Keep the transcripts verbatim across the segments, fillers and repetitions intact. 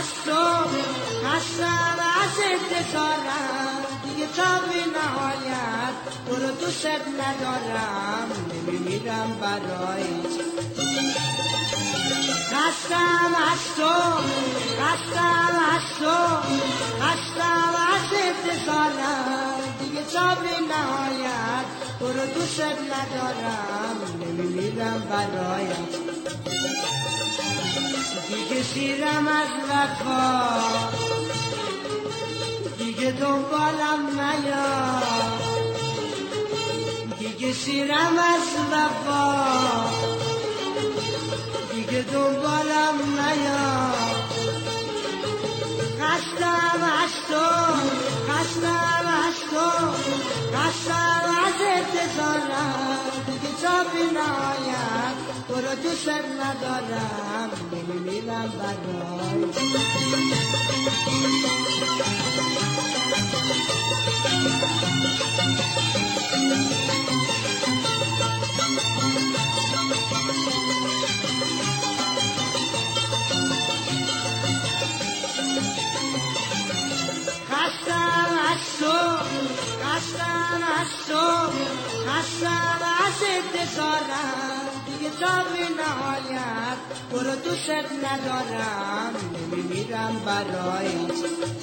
از تو، خستم از انتظارم دیگه تا بی نهایت، برو دوست ندارم نمیمیرم برایت. خستم از تو، خستم از تو، خستم از انتظارم دیگه تا بی نهایت، برو دوست ندارم نمیمیرم برایت. دیگه سیرم از وفا، دیگه دنبالم نیا، دیگه سیرم از وفا، دیگه دنبالم نیا. خستم از تو، خستم از تو، خستم از انتظارم دیگه تا بی نهایت، برو دوست ندارم نمیمیرم برای. خستم از تو، خستم از تو، خستم از انتظارم دیگه تا بی نهایت، برو دوست ندارم نمیمیرم برایت.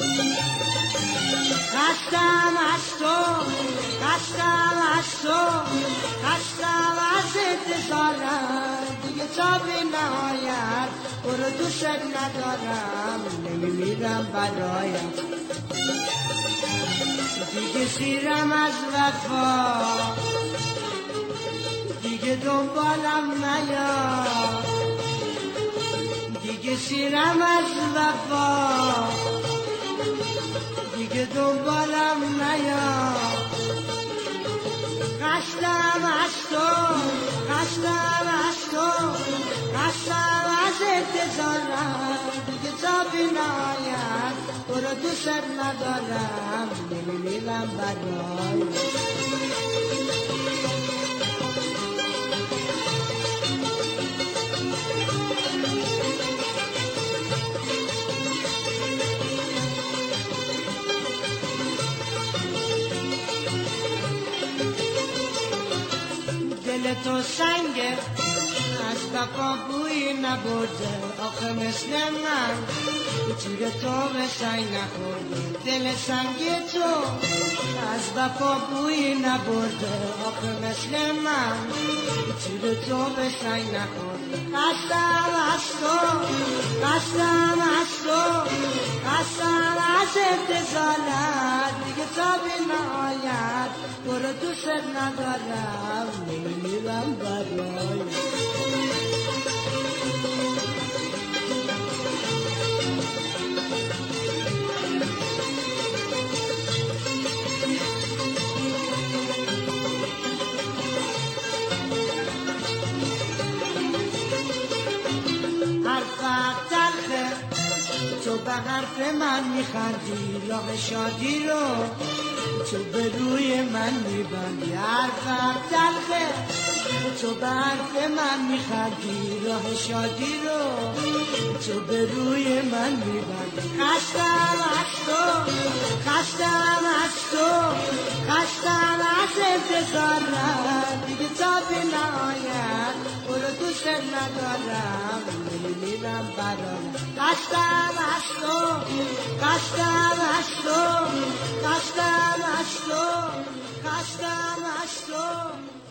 خستم از تو، خستم از تو، خستم از انتظارم دیگه تا بی نهایت، برو دوست ندارم نمیمیرم برایت. دیگه سیرم از وفا، دیگه دنبالم نیا، دیگه سیرم از وفا، دیگه دنبالم نیا. خستم از تو، خستم از تو، خستم از انتظارم دیگه تا بی نهایت، برو دوست ندارم نمیمیرم برای. دل تو سنگه از وفا بوی نبرده، آخه مثل من تیر تو به سنگ نخورده. دل سنگ تو از وفا بوی نبرده، آخه مثل من تیر تو به سنگ نخورده. خستم از تو، خستم از تو، خستم از انتظارت دیگه تا بی نهایت، برو دوست ندارم نمیمیرم برای. حرفت تلخه تو به حرف من میخندی، راه شادی رو تو به روی من میبندی. حرفت تلخه تو به حرف من میخندی، راه شادی رو تو به روی من میبندی. خستم از تو، خستم از تو، خستم از انتظارم دیگه تا بی نهایت، برو دوست ندارم نمیمیرم برای. خستم از تو، خستم از تو، خستم از تو، خستم از تو.